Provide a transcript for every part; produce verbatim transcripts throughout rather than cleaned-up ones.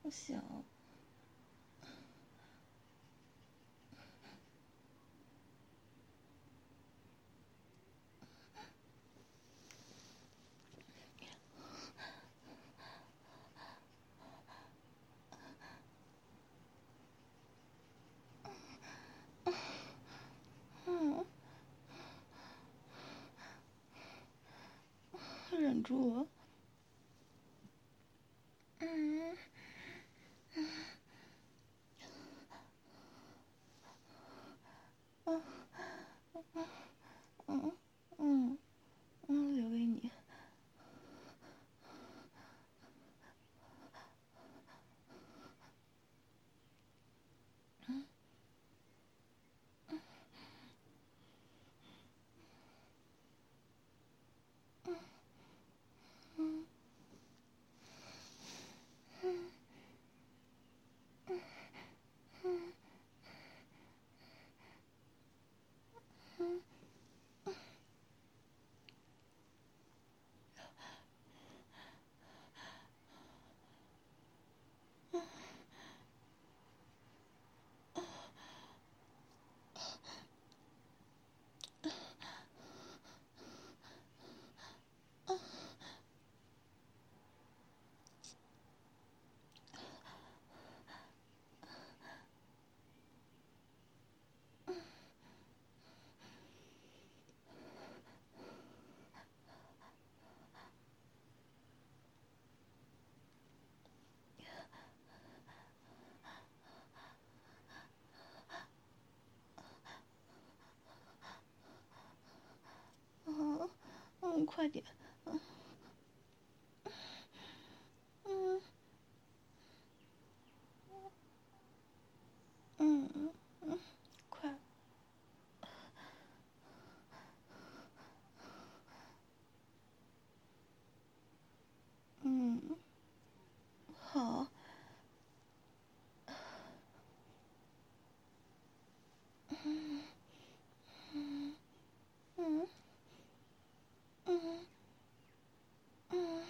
不行。嗯，忍住了。嗯嗯嗯嗯嗯，留给你。嗯嗯嗯嗯嗯嗯，快点。嗯嗯嗯，快。嗯，好。嗯嗯嗯嗯嗯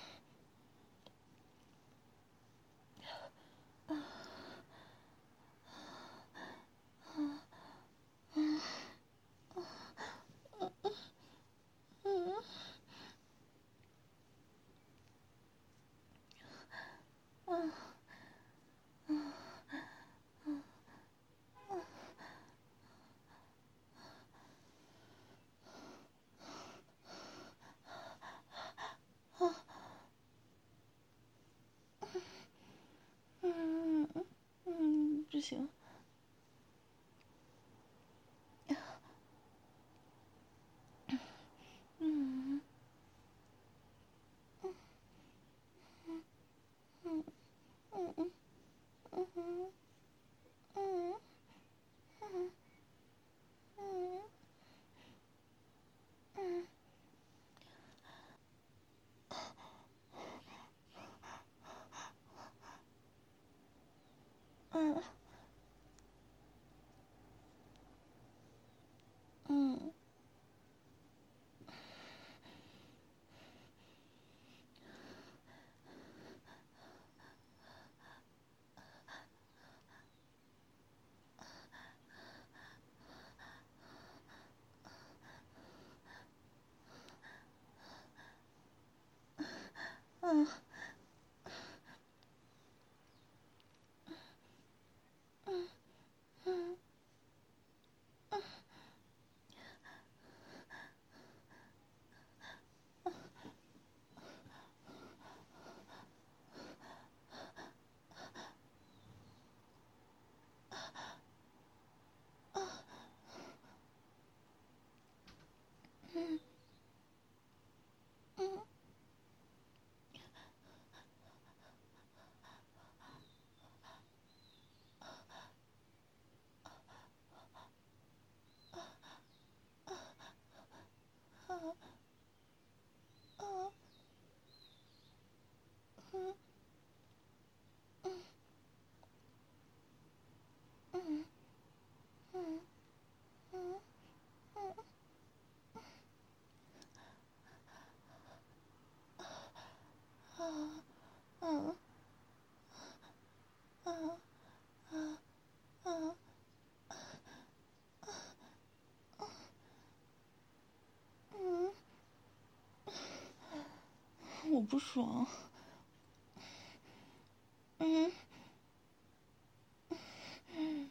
嗯嗯嗯嗯，不行。嗯嗯嗯嗯嗯嗯嗯嗯嗯嗯嗯嗯不爽。嗯嗯，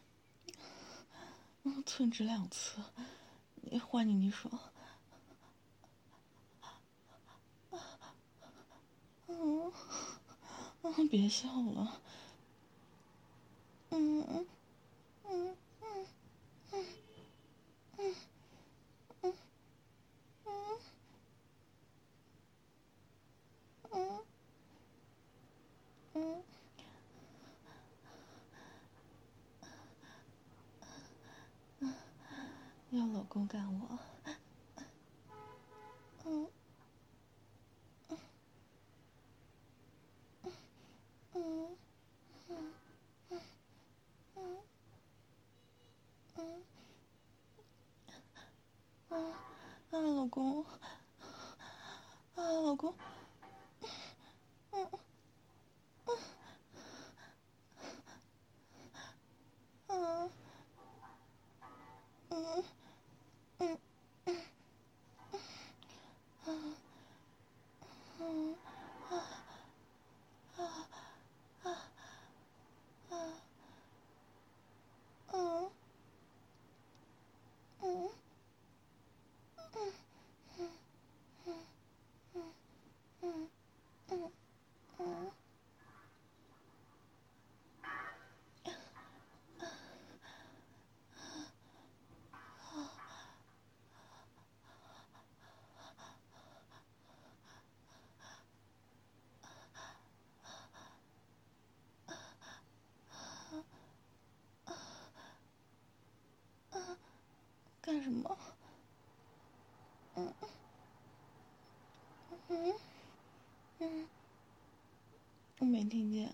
寸指两次，你换你你爽。嗯嗯，别笑了。嗯嗯嗯嗯嗯嗯嗯嗯嗯。要老公干我。嗯嗯嗯嗯嗯嗯嗯啊，老公啊，老公。嗯嗯嗯嗯嗯嗯啊啊啊啊嗯嗯嗯嗯嗯嗯嗯嗯。干什么？嗯嗯嗯，我没听见。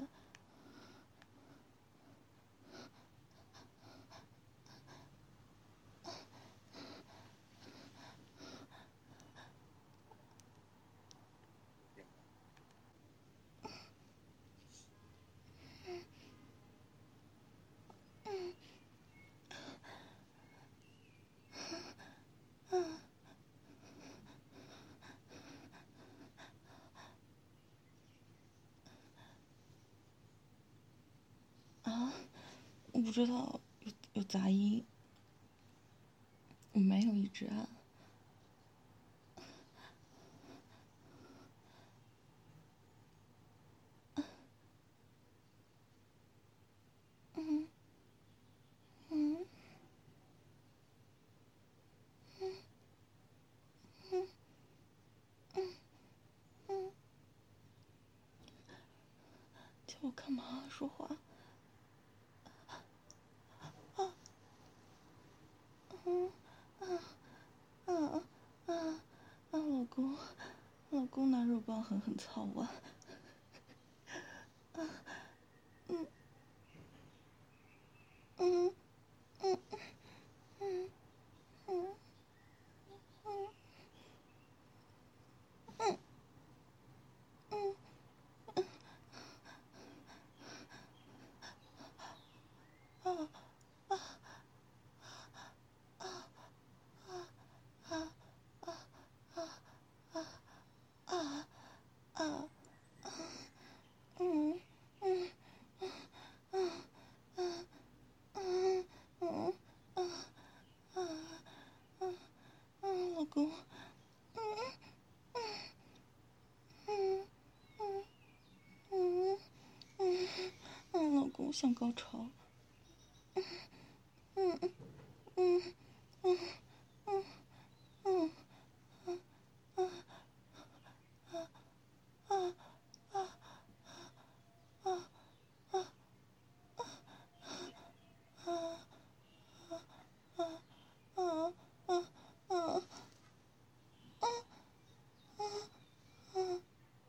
嗯嗯啊，我不知道有有杂音，我没有一直按。嗯嗯嗯嗯嗯嗯，叫我干嘛？说话。啊嗯啊啊啊啊！老公，老公拿肉棒狠狠操我。啊嗯嗯嗯嗯嗯嗯嗯嗯啊啊啊啊啊啊啊啊啊！嗯嗯嗯嗯嗯嗯嗯嗯嗯嗯，老公。嗯嗯嗯嗯嗯嗯嗯，老公想高潮。嗯嗯嗯嗯嗯嗯嗯嗯啊啊啊啊啊啊啊啊啊啊！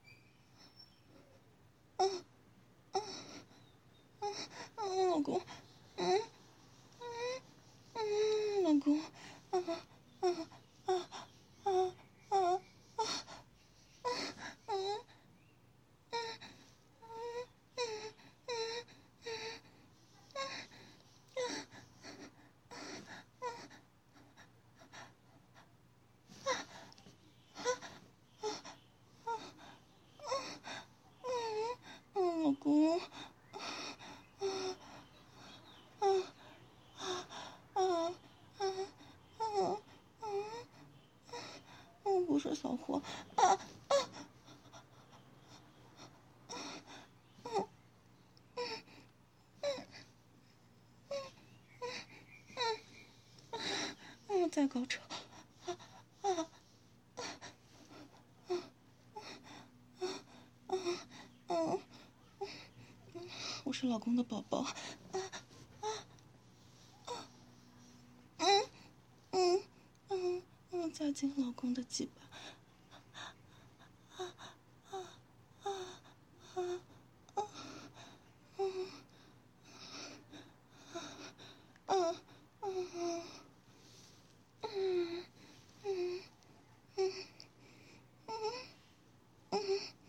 嗯嗯嗯嗯，老公。嗯嗯嗯，老公。啊啊啊啊啊啊！嗯嗯嗯嗯嗯好火啊啊！嗯嗯嗯嗯嗯，在高潮啊啊！嗯，我是老公的宝宝，啊啊啊！嗯嗯嗯嗯，夹紧老公的鸡巴，啊啊啊啊啊！嗯嗯嗯嗯嗯嗯嗯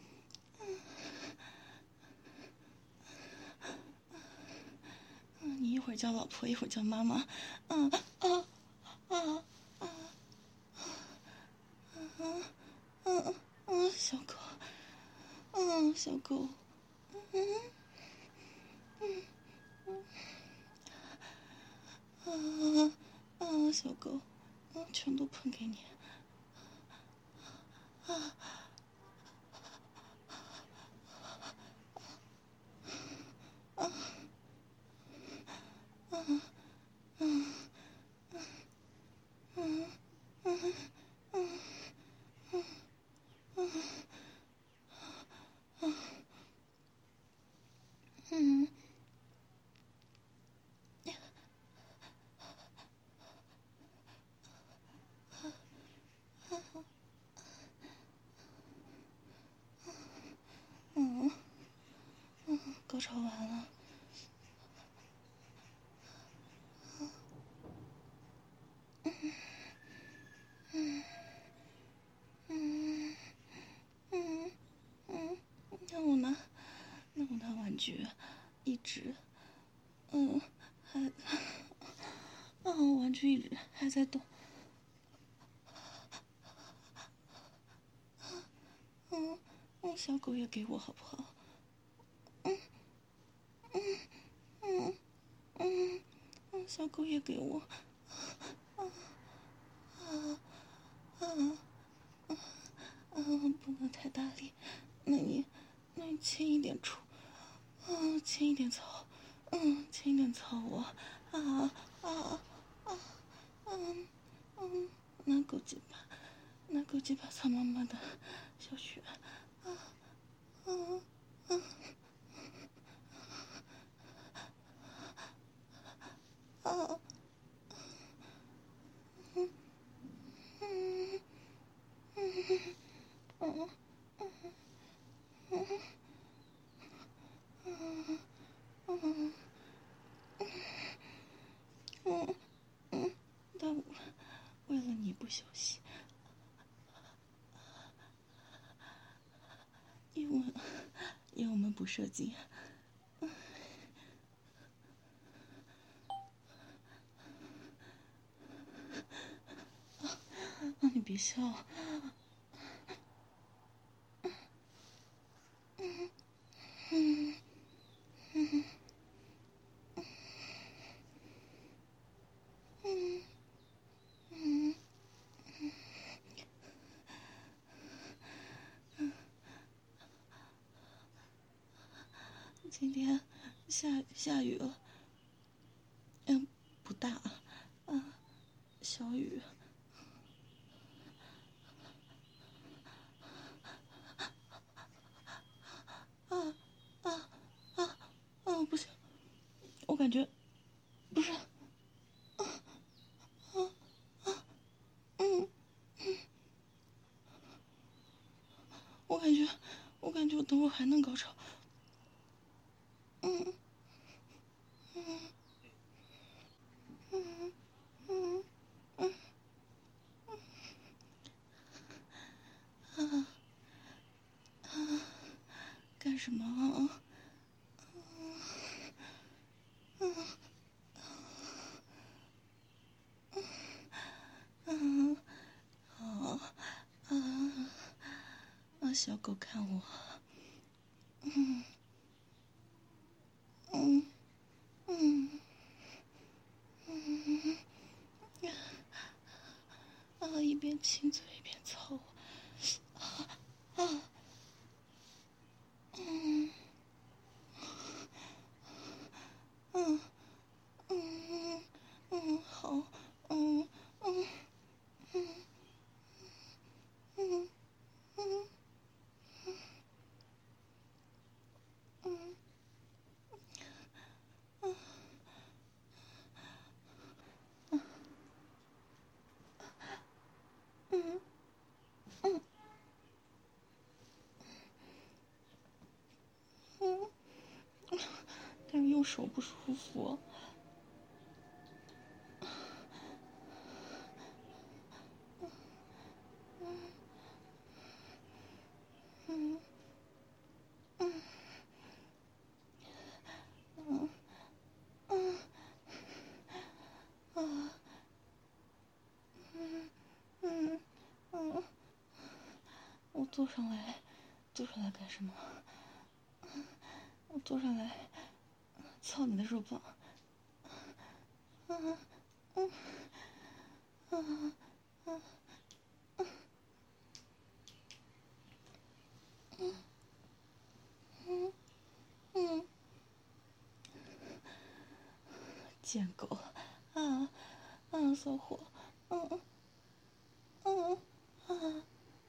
嗯，你一会儿叫老婆，一会儿叫妈妈，嗯啊啊啊！嗯嗯嗯，小狗，嗯，小狗，嗯嗯嗯嗯，小狗，嗯，全都喷给你，啊啊啊嗯嗯嗯嗯嗯嗯嗯。嗯嗯，高潮完了。嗯嗯嗯嗯，那我拿，那我拿玩具，一直，嗯，还，嗯，玩具一直还在动。嗯嗯，小狗也给我好不好？嗯嗯嗯嗯嗯，小狗也给我。啊啊啊！嗯，不能太大力，那你，那你轻一点出，嗯，轻一点操，嗯，轻一点操我，啊啊啊，嗯嗯，拿狗鸡巴，拿狗鸡巴操妈妈的小穴，啊啊啊啊，嗯嗯嗯嗯嗯嗯嗯嗯嗯，但为了你不休息，因为因为我们不射精，啊，你别笑，嗯嗯嗯嗯。今天下下雨了，嗯，不大，嗯，小雨，啊啊啊啊！不行，我感觉不是，啊啊嗯嗯，我感觉我感觉我等会儿还能高潮，嗯嗯嗯嗯嗯啊啊！干什么啊？嗯嗯好啊啊！小狗看我，嗯嗯嗯嗯啊！一边亲嘴一边操我， 我手不舒服。嗯嗯嗯嗯嗯嗯嗯嗯，我坐上来，坐上来干什么？我坐上来，操你的肉棒！嗯嗯嗯嗯嗯嗯嗯，贱狗！啊啊，骚货！嗯嗯嗯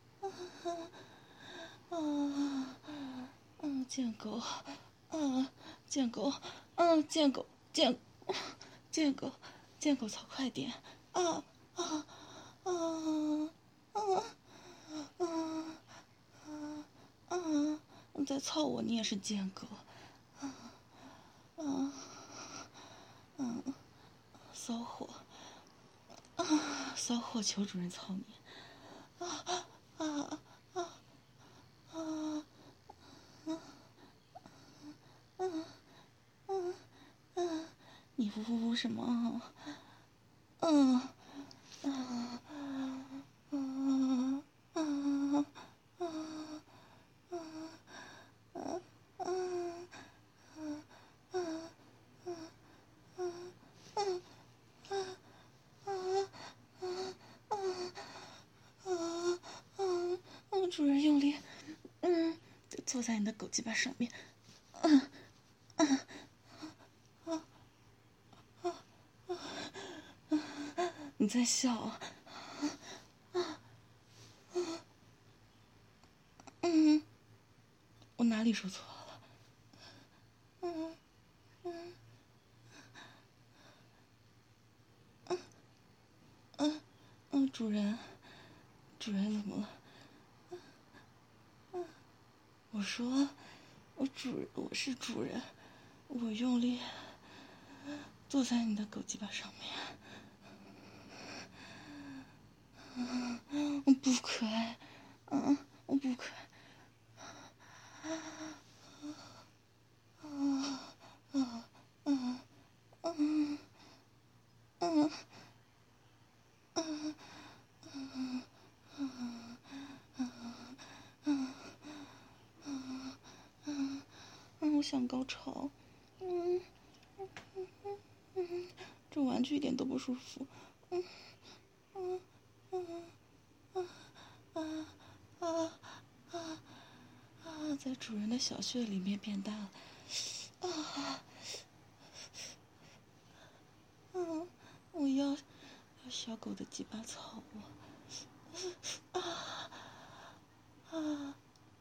啊啊嗯，贱狗！啊，贱狗！啊，贱狗！贱贱狗！贱狗，操，快点！啊啊啊啊啊啊啊！你再操我，你也是贱狗！啊啊啊！骚货！啊，骚货，求主人操你！啊啊啊啊啊啊啊！你呜呜呜什么？嗯啊啊啊啊啊啊啊！主人用力，嗯，坐在你的狗鸡巴上面，嗯嗯啊啊啊！你在笑啊？嗯，我哪里说错了？嗯嗯嗯嗯嗯，主人，主人怎么了？我说，我主，我是主人，我用力坐在你的狗鸡巴上面，嗯，不可爱，嗯，我不可爱，啊啊啊啊啊啊嗯，我想高潮，嗯嗯嗯，这玩具一点都不舒服，嗯嗯嗯啊啊啊啊啊，在主人的小穴里面变大了，啊，嗯，我要要小狗的鸡巴操我，啊啊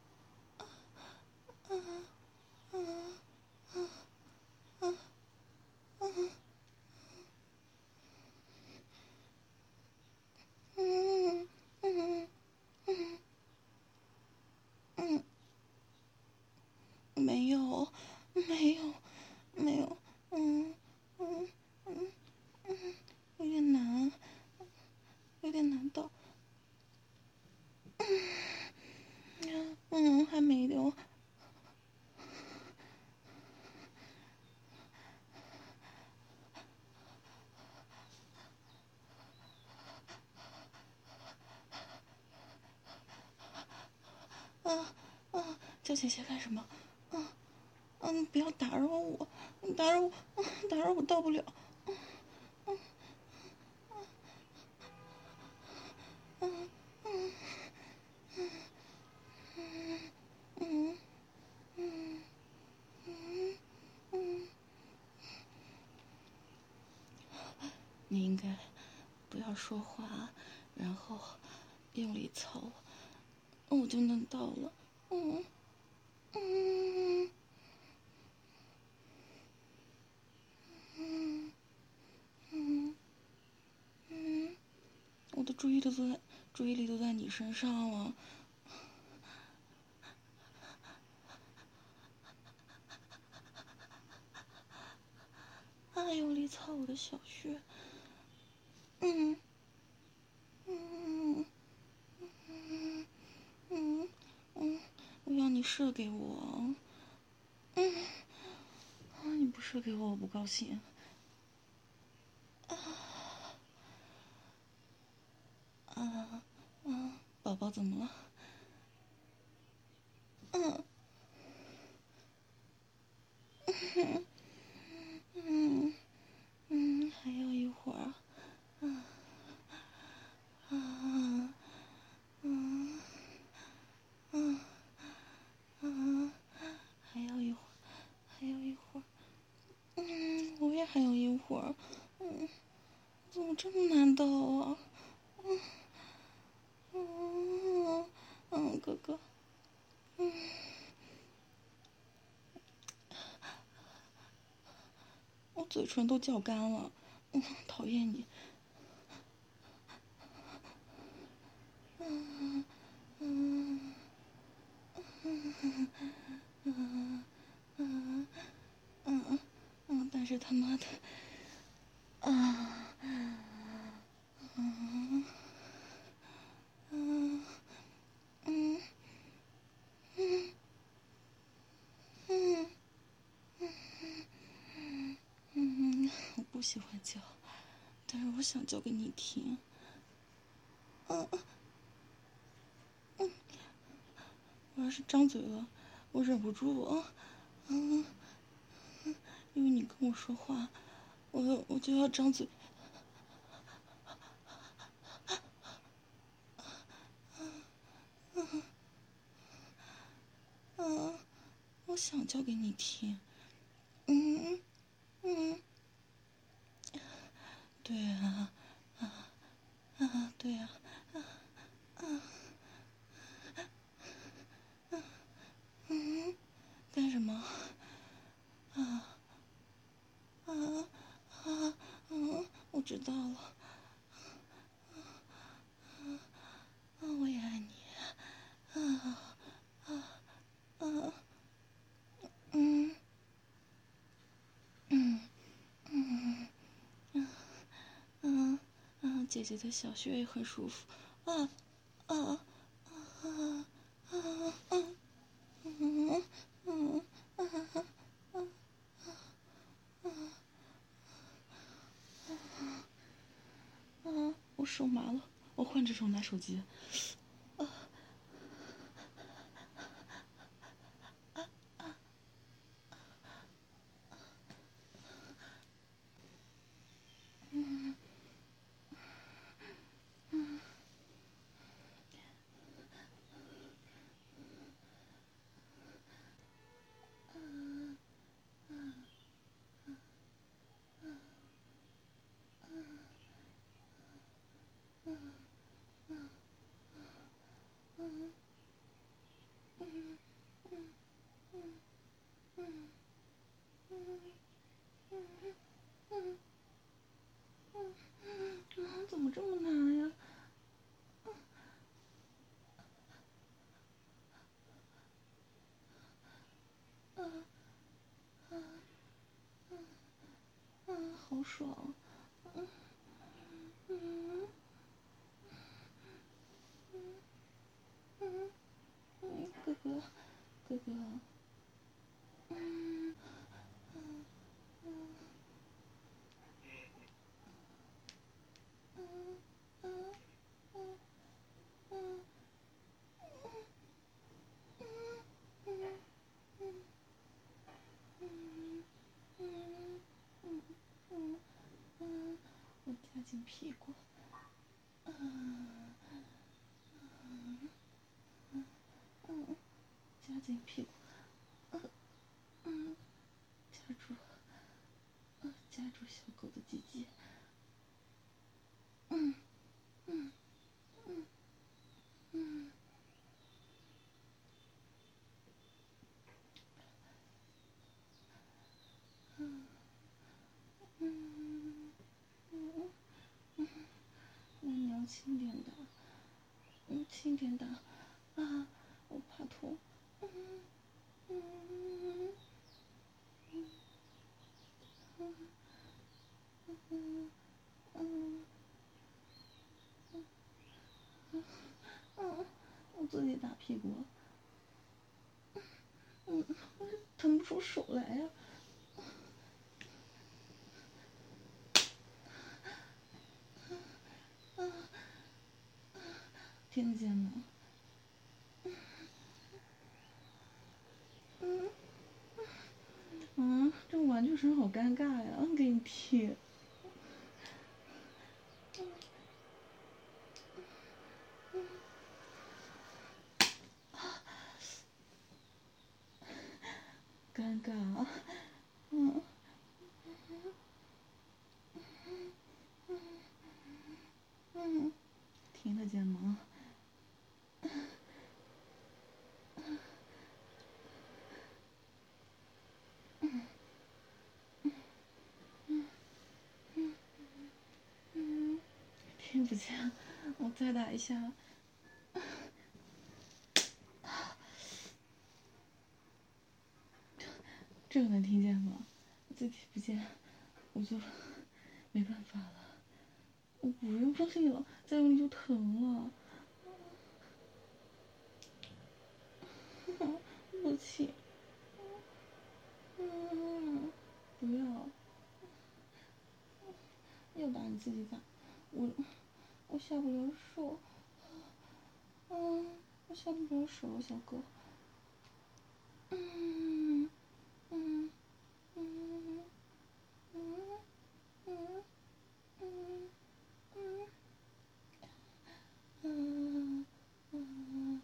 啊啊啊啊啊！嗯嗯嗯嗯，没有，没有，没有，嗯嗯嗯嗯，有点难，有点难到，嗯，还没有，啊啊，叫姐姐干什么？嗯嗯，不要打扰我，打扰我，打扰我到不了，嗯嗯嗯嗯嗯嗯，你应该不要说话，然后用力操，我就能到了，嗯嗯嗯嗯嗯，我的注意力都在注意力都在你身上了， 力擦我的小穴。嗯嗯嗯嗯嗯，我要你射给我。嗯，啊，你不射给我，我不高兴。啊啊啊！宝宝怎么了？嗯嗯嗯嗯，还要一会儿。嗯啊嗯嗯嗯，还要一会儿，还要一会儿。嗯，我也还有一会儿。嗯，怎么这么难到啊？嗯嗯嗯，哥哥。嗯，我嘴唇都叫干了。嗯，讨厌你。嗯嗯嗯嗯嗯嗯嗯，但是他妈的，啊嗯嗯嗯嗯嗯嗯，我不喜欢叫，但是我想叫给你听。嗯嗯，我要是张嘴了，我忍不住啊。嗯，因为你跟我说话，我我就要张嘴。嗯，我想叫给你听。嗯嗯，对啊，啊啊，对啊，啊啊嗯，干什么？啊啊啊嗯，我知道了。啊，我也爱你。啊啊啊嗯嗯嗯嗯嗯嗯，姐姐的小穴也很舒服。啊啊啊啊啊啊嗯嗯啊啊啊！我手麻了，我换只手拿手机。啊嗯嗯嗯嗯嗯嗯嗯嗯嗯嗯嗯嗯，怎么这么难呀？嗯嗯嗯嗯，好爽。嗯嗯嗯嗯，哥哥，哥哥。嗯嗯嗯嗯嗯嗯嗯嗯嗯嗯嗯嗯嗯嗯，我夹紧屁股。嗯嗯嗯，夹紧屁股。嗯嗯，夹住，嗯，夹住小狗的鸡鸡。嗯嗯嗯嗯嗯嗯嗯嗯，那你要轻点的，嗯，轻点的。啊，我怕痛。嗯嗯嗯嗯嗯嗯嗯嗯，我自己打屁股，嗯，我腾不出手来呀、啊，听见吗？嗯嗯，这玩具声好尴尬呀，给你踢。尴尬，嗯嗯，听得见吗？嗯，听不见，我再打一下。这个能听见吗？再听不见，我就没办法了。我不用力了，再用力就疼了。不起，嗯，不要，要打你自己打，我我下不了手，嗯，我下不了手，小哥，嗯嗯嗯嗯嗯嗯嗯嗯嗯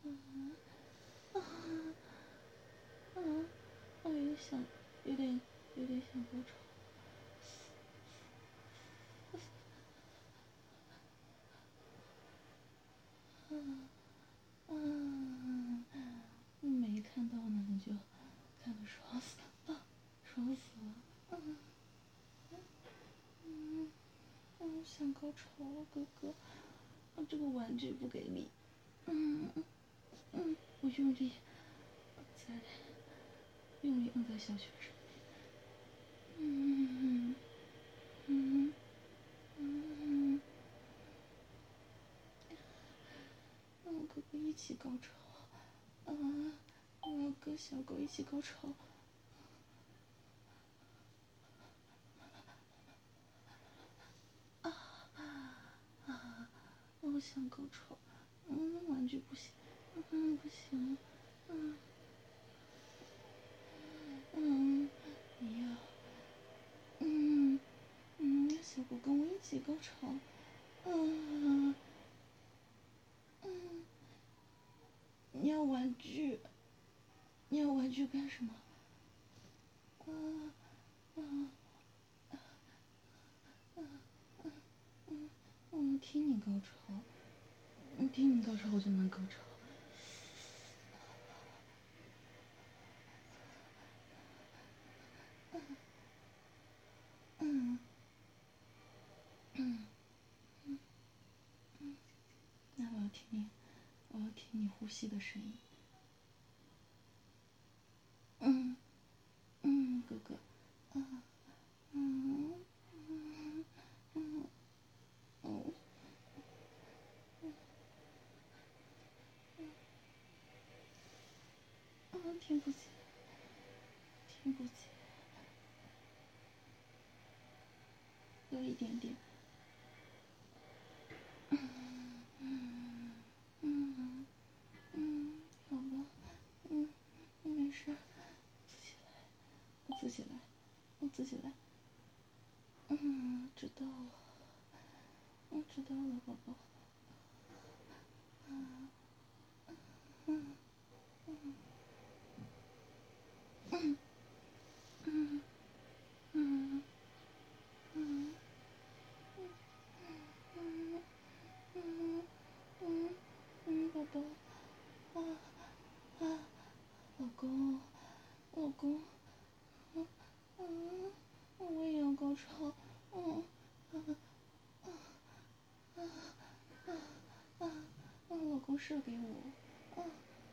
嗯，我有点想，有点有点想高潮。嗯嗯，没看到呢，你就看得爽死了，爽死了。嗯嗯嗯，想高潮了，哥哥，我这个玩具不给力。嗯嗯，我用力，再用力摁在小穴上面。嗯嗯嗯嗯，哥哥一起高潮。嗯嗯，跟小狗一起高潮。啊啊！我想高潮。嗯，玩具不行。嗯，不行。嗯嗯，你要。嗯嗯，小狗跟我一起高潮。嗯嗯，你要玩具？你要玩具干什么？嗯嗯嗯，我能听你高潮，你听你高潮，我就能高潮。嗯嗯嗯，那我要听你，我要听你呼吸的声音。嗯嗯，哥哥。嗯嗯嗯嗯嗯嗯，听不见，听不见，有一点点。嗯嗯嗯，好吧，嗯，没事，我自己来，我自己来，我自己来。嗯，知道了，我知道了，宝宝。嗯嗯嗯嗯嗯嗯嗯嗯嗯嗯，宝宝。啊啊，老公，老公。嗯嗯，我也要高潮。嗯嗯嗯嗯嗯嗯，老公射给我。嗯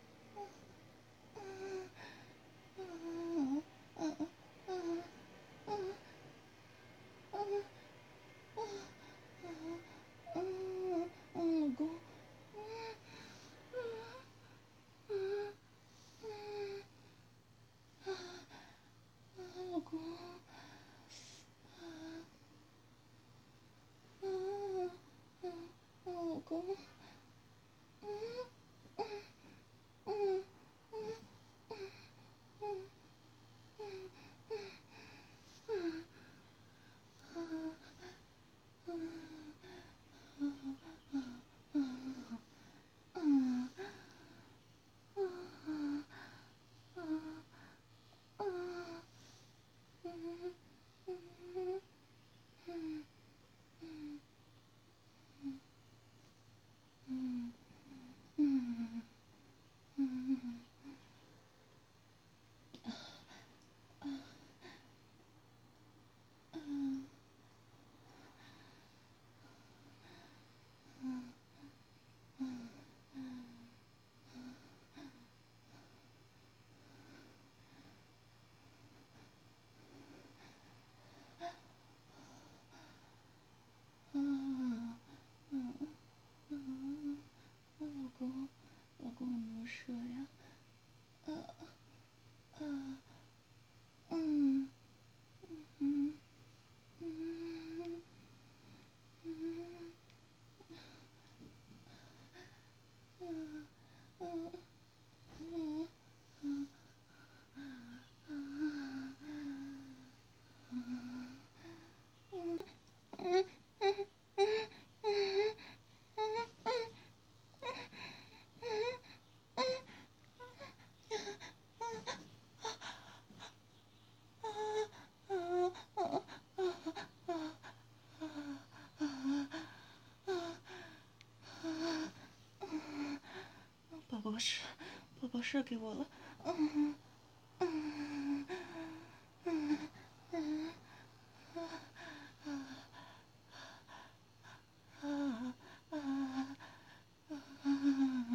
嗯嗯嗯嗯嗯嗯是，宝宝射给我了。嗯嗯嗯嗯嗯啊啊啊啊！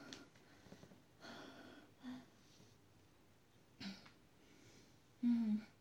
嗯。